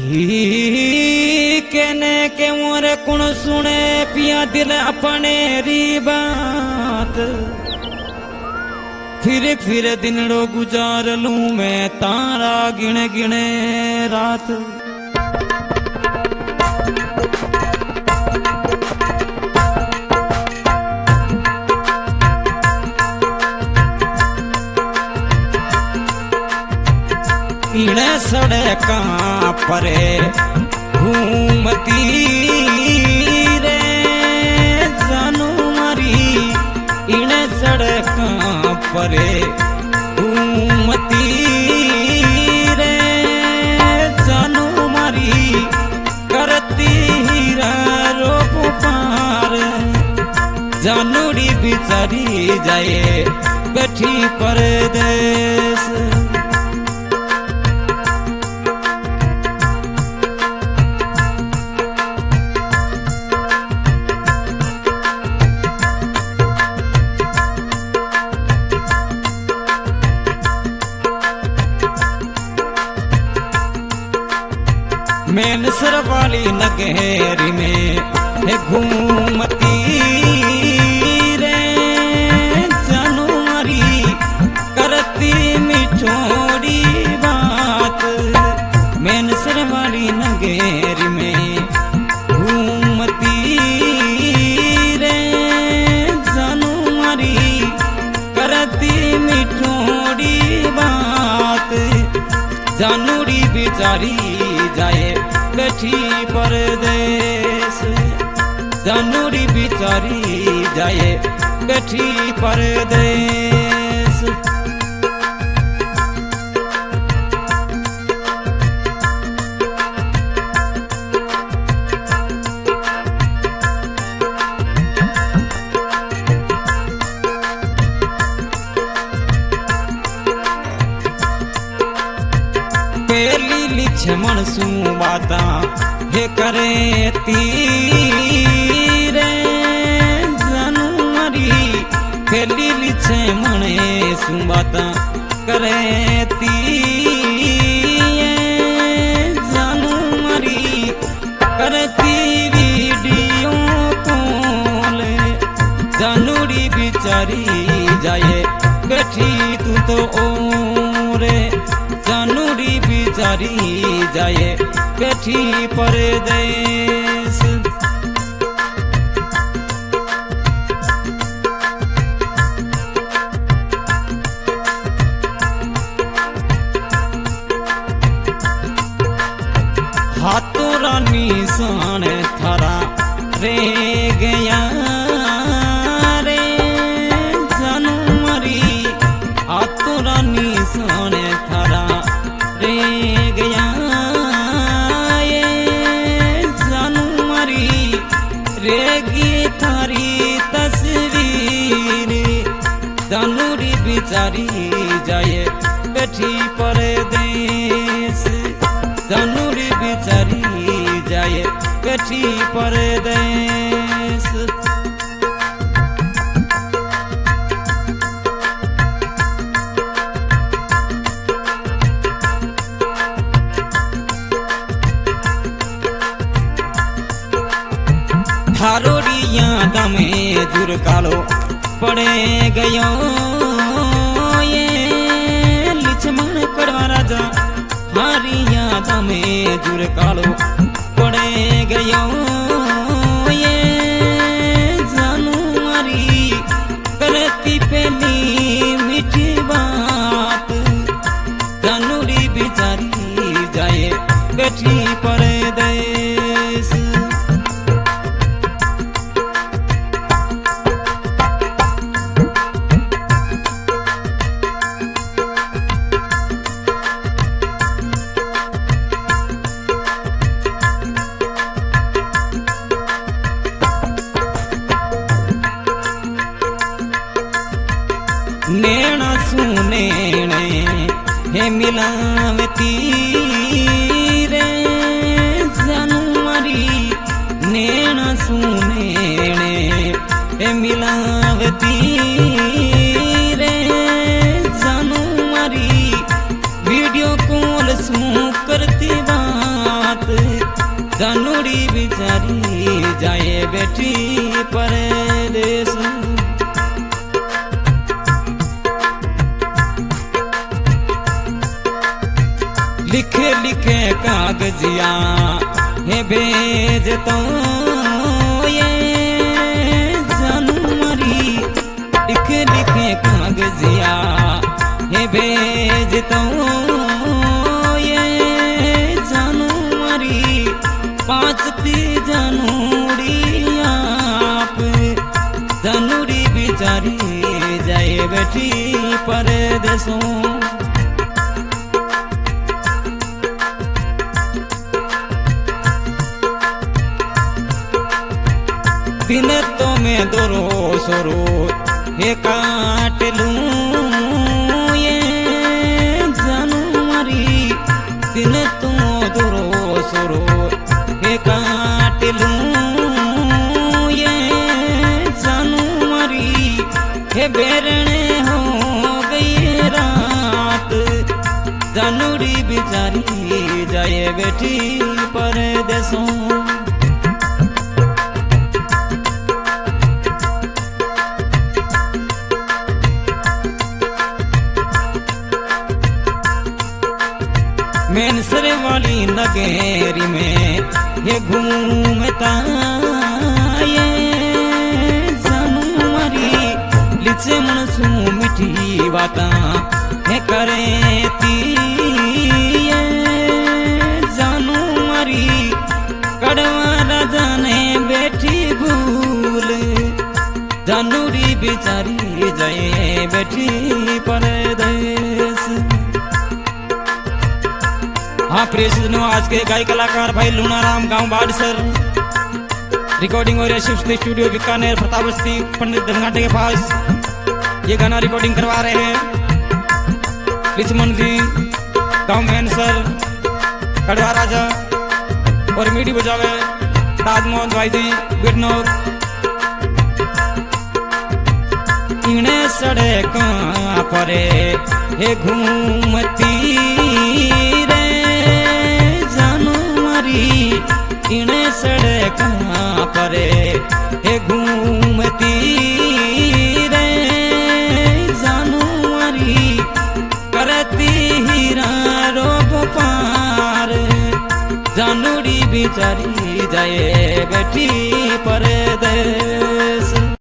कहने के मोरे कुण सुने पिया दिल अपने री बात। फिर दिनड़ो गुजार लूं मैं तारा गिने गिने रात। इने सड़का परे घूमती रे जानू मारी। इने सड़का परे घूमती रे जानू मारी। करती हीरा रोप पार जानूड़ी बिचारी जाए बैठी परदेस। मैनसर वाली नगेरी में है घूमती रे जानू मारी। करती मिठोड़ी बात। मैनसर वाली नगेरी में घूमती रे जानू मारी। करती मिठोड़ी बात जानूड़ी बिचारी जाए बैठी परदेस। जानूड़ी बिचारी जाए बैठी परदेस। पेली लिछ मनसू बाता हे करे तीरे जानू मारी। पेली लिछ मने सुबाता करे तीरे जानू मारी। करती वीडियो कॉल जानूड़ी बिचारी जाए बैठी तू तो ओरे। जानूड़ी बिचारी जाए बैठी परदेस। हाथों रानी सान थारा रे गया रे जानू मारी। हाथों रानी सान थारा रे गया ये जानू मारी। रेगी थारी तस्वीर जानूड़ी बिचारी जाए बैठी परदेस। जानूड़ी बिचारी जाए बैठी परदेस। थारोड़िया दमे जुर कालो पड़े गयो ये लिछमन कड़वा राजा। हारिया दमे जुर कालो पड़े गयो ये जानू मारी। करती पहली मीठी बात जानूड़ी बिचारी जाए बैठी परदेस। नैना सुनैने हे मिलावती रे जानू मारी। नैना सुनैने हे मिलावती रे जानू मारी। वीडियो कॉल सू करती बात कागजिया हे भेज तो ये जानू मरी लिख लिखे कागजिया हे भेज तो ये जानू मरी 5 जनवरी आप जनवरी बिचारी जाए बैठी परदेसों दिन तो मैं दोरो सोरो हे काट लूं ये जनवरी दिन तो दोरो सोरो हे काट लूं ये जनवरी हे बेरने हो गई रात जनवरी बिचारी जाए बैठी परदेसों मेनसर वाली नगेरी में ये घूमता ये जानवरी लिचे मनसू मिठी बाता हे करेती ये जानवरी कड़वा जाने बैठी भूल जानवरी बिचारी जाए बैठी परदेस। हाँ प्रिय सज्जनों, आज के गायक कलाकार भाई लूनाराम गांव बाड़सर रिकॉर्डिंग हो रही है शिव स्टूडियो बीकानेर प्रताप बस्ती पंडित धनघाटे के पास। ये गाना रिकॉर्डिंग करवा रहे हैं लक्ष्मण जी गांव मेनसर कड़वा राजा और मीठी बजावे राजमोहन भाई जी बिरनौर। इने सड़क परे हे घूमती रे इने सड़क परे हे घूमती रे जानवरी करती हीरा रोग पार जानवरी बिचारी जाए बैठी परदेस।